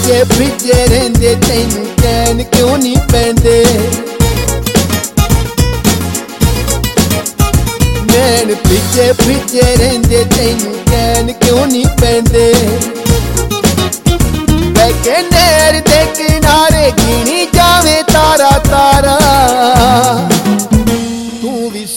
पिछे फिजे रहिंदे तैनू चैन क्यों नहीं पैंदे नैन पिछे फिजे रहिंदे तैनू चैन क्यों नहीं पैंदे बैके नहर दे किनारे गिनी जावे तारा तारा